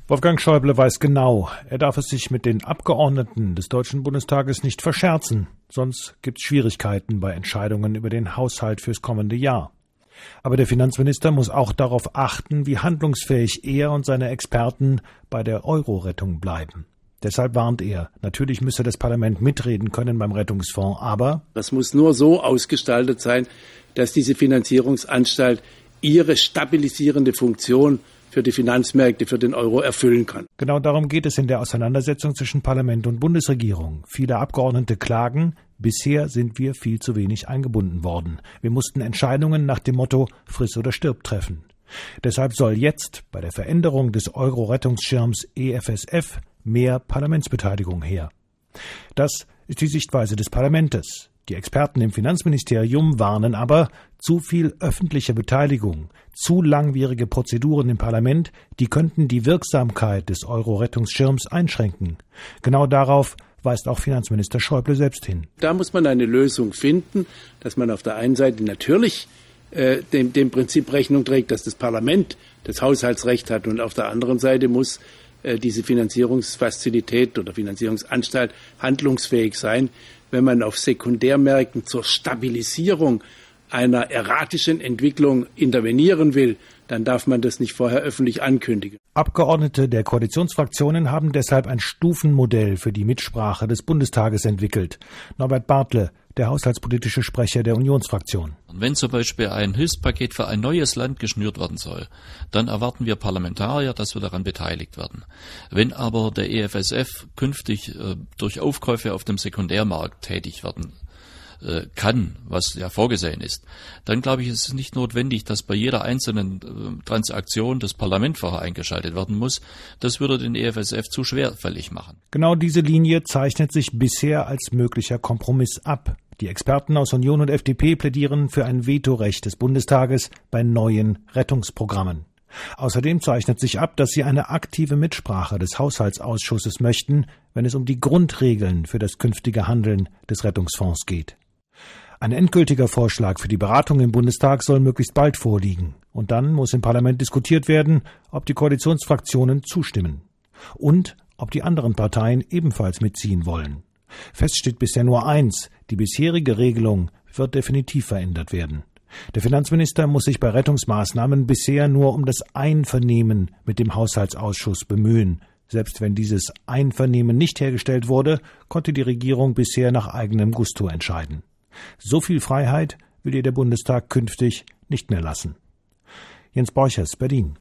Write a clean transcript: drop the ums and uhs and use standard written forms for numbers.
Wolfgang Schäuble weiß genau, er darf es sich mit den Abgeordneten des Deutschen Bundestages nicht verscherzen, sonst gibt's Schwierigkeiten bei Entscheidungen über den Haushalt fürs kommende Jahr. Aber der Finanzminister muss auch darauf achten, wie handlungsfähig er und seine Experten bei der Euro-Rettung bleiben. Deshalb warnt er, natürlich müsse das Parlament mitreden können beim Rettungsfonds, aber das muss nur so ausgestaltet sein, dass diese Finanzierungsanstalt ihre stabilisierende Funktion für die Finanzmärkte, für den Euro erfüllen kann. Genau darum geht es in der Auseinandersetzung zwischen Parlament und Bundesregierung. Viele Abgeordnete klagen, bisher sind wir viel zu wenig eingebunden worden. Wir mussten Entscheidungen nach dem Motto friss oder stirb treffen. Deshalb soll jetzt bei der Veränderung des Euro-Rettungsschirms EFSF mehr Parlamentsbeteiligung her. Das ist die Sichtweise des Parlamentes. Die Experten im Finanzministerium warnen aber, zu viel öffentliche Beteiligung, zu langwierige Prozeduren im Parlament, die könnten die Wirksamkeit des Euro-Rettungsschirms einschränken. Genau darauf weist auch Finanzminister Schäuble selbst hin. Da muss man eine Lösung finden, dass man auf der einen Seite natürlich dem Prinzip Rechnung trägt, dass das Parlament das Haushaltsrecht hat, und auf der anderen Seite muss diese Finanzierungsfazilität oder Finanzierungsanstalt handlungsfähig sein. Wenn man auf Sekundärmärkten zur Stabilisierung einer erratischen Entwicklung intervenieren will, dann darf man das nicht vorher öffentlich ankündigen. Abgeordnete der Koalitionsfraktionen haben deshalb ein Stufenmodell für die Mitsprache des Bundestages entwickelt. Norbert Bartle, der haushaltspolitische Sprecher der Unionsfraktion. Wenn zum Beispiel ein Hilfspaket für ein neues Land geschnürt werden soll, dann erwarten wir Parlamentarier, dass wir daran beteiligt werden. Wenn aber der EFSF künftig durch Aufkäufe auf dem Sekundärmarkt tätig werden kann, was ja vorgesehen ist, dann glaube ich, ist es nicht notwendig, dass bei jeder einzelnen Transaktion das Parlament vorher eingeschaltet werden muss. Das würde den EFSF zu schwerfällig machen. Genau diese Linie zeichnet sich bisher als möglicher Kompromiss ab. Die Experten aus Union und FDP plädieren für ein Vetorecht des Bundestages bei neuen Rettungsprogrammen. Außerdem zeichnet sich ab, dass sie eine aktive Mitsprache des Haushaltsausschusses möchten, wenn es um die Grundregeln für das künftige Handeln des Rettungsfonds geht. Ein endgültiger Vorschlag für die Beratung im Bundestag soll möglichst bald vorliegen. Und dann muss im Parlament diskutiert werden, ob die Koalitionsfraktionen zustimmen. Und ob die anderen Parteien ebenfalls mitziehen wollen. Fest steht bisher nur eins: die bisherige Regelung wird definitiv verändert werden. Der Finanzminister muss sich bei Rettungsmaßnahmen bisher nur um das Einvernehmen mit dem Haushaltsausschuss bemühen. Selbst wenn dieses Einvernehmen nicht hergestellt wurde, konnte die Regierung bisher nach eigenem Gusto entscheiden. So viel Freiheit will ihr der Bundestag künftig nicht mehr lassen. Jens Borchers, Berlin.